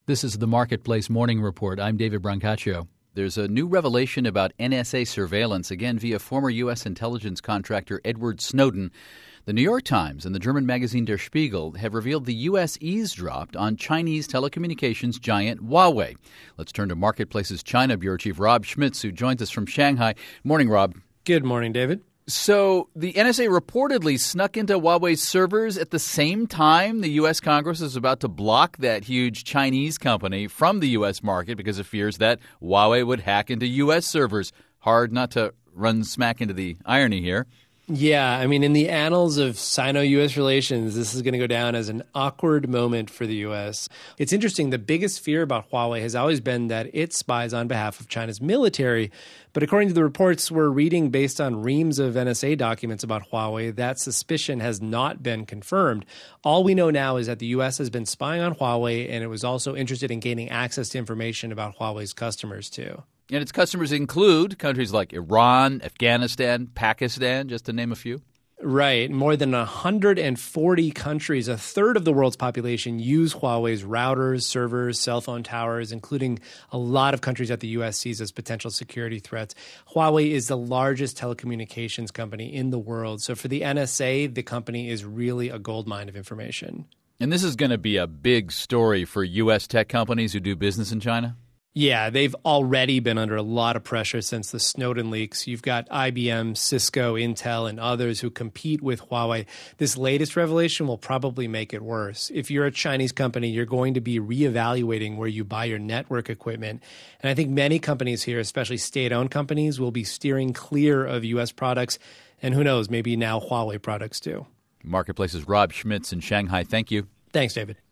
This is the Marketplace Morning Report. I'm David Brancaccio. There's a new revelation about NSA surveillance, again via former U.S. intelligence contractor Edward Snowden. The New York Times and the German magazine Der Spiegel have revealed the U.S. eavesdropped on Chinese telecommunications giant Huawei. Let's turn to Marketplace's China Bureau Chief Rob Schmitz, who joins us from Shanghai. Morning, Rob. Good morning, David. So the NSA reportedly snuck into Huawei's servers at the same time the U.S. Congress is about to block that huge Chinese company from the U.S. market because of fears that Huawei would hack into U.S. servers. Hard not to run smack into the irony here. Yeah, I mean, in the annals of Sino-U.S. relations, this is going to go down as an awkward moment for the U.S. It's interesting. The biggest fear about Huawei has always been that it spies on behalf of China's military. But according to the reports we're reading based on reams of NSA documents about Huawei, that suspicion has not been confirmed. All we know now is that the U.S. has been spying on Huawei, and it was also interested in gaining access to information about Huawei's customers, too. And its customers include countries like Iran, Afghanistan, Pakistan, just to name a few. Right. More than 140 countries, a third of the world's population, use Huawei's routers, servers, cell phone towers, including a lot of countries that the U.S. sees as potential security threats. Huawei is the largest telecommunications company in the world. So for the NSA, the company is really a goldmine of information. And this is going to be a big story for U.S. tech companies who do business in China? Yeah, they've already been under a lot of pressure since the Snowden leaks. You've got IBM, Cisco, Intel, and others who compete with Huawei. This latest revelation will probably make it worse. If you're a Chinese company, you're going to be reevaluating where you buy your network equipment. And I think many companies here, especially state-owned companies, will be steering clear of U.S. products. And who knows, maybe now Huawei products too. Marketplace's Rob Schmitz in Shanghai. Thank you. Thanks, David.